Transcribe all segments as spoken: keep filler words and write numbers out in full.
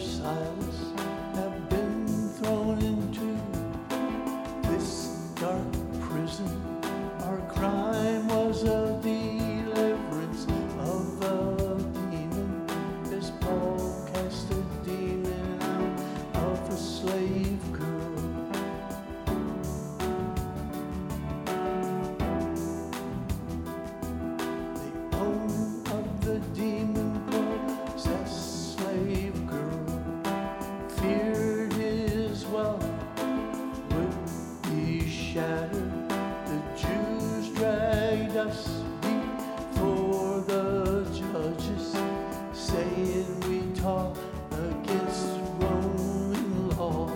Silas have been thrown into this dark prison. Our crime was a deliverance of a demon, as Paul cast a demon out of a slave girl. The owner of the demon-possessed slave girl feared his wealth would be shattered. The Jews dragged us before the judges, saying we taught against Roman law.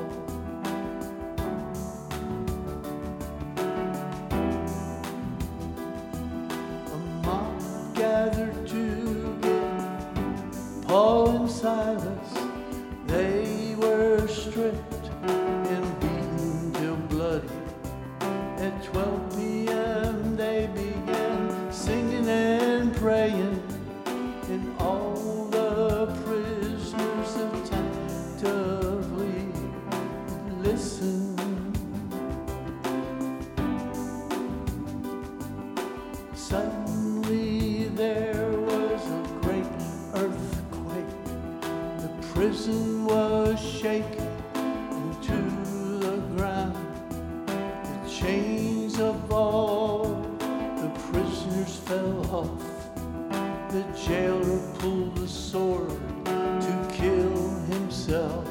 A mob gathered to get Paul and Silas. They were stripped and beaten till bloody. At twelve p m they began singing and praying, and all the prisoners attentively listened. Suddenly there was a great earthquake. The prison was shaken into the ground. The chains of all the prisoners fell off. The jailer pulled a sword to kill himself.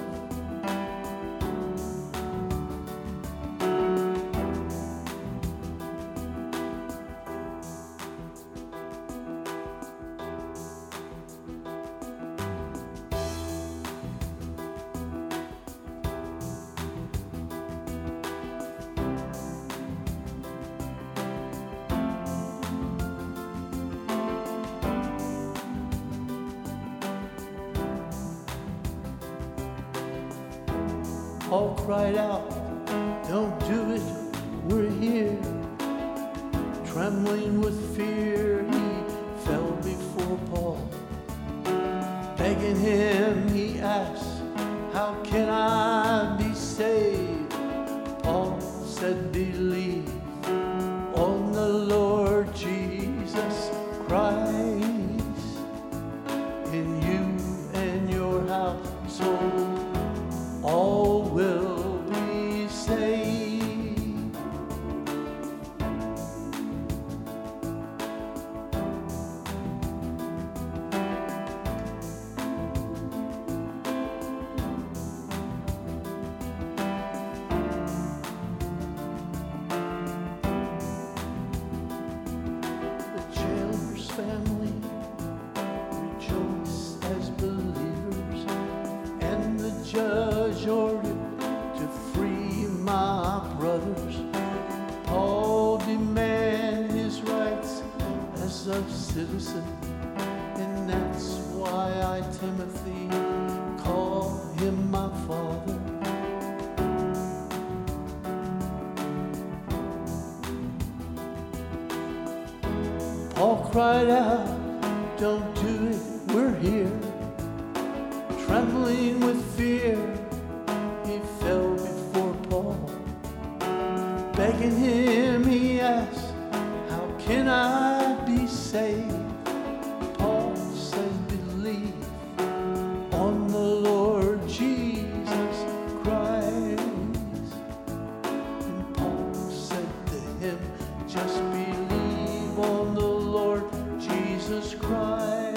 Paul cried out, "Don't do it, we're here." Trembling with fear, he fell before Paul. Begging him, he asked, "How can I be saved?" Paul said, "Believe on the Lord Jesus Christ, and you and your household all will be saved." The jailer's family rejoiced as believers, and the judge ordered to free my brothers. Paul demanded his rights as a citizen, and that's why I, Timothy, call him my father. Paul cried out, "Don't do it, we're here." Trembling with fear, he fell before Paul. Begging him, he asked, "How can I be saved?" Paul said, "Believe on the Lord Jesus Christ." And Paul said to him, "Just believe on the Lord Jesus Christ."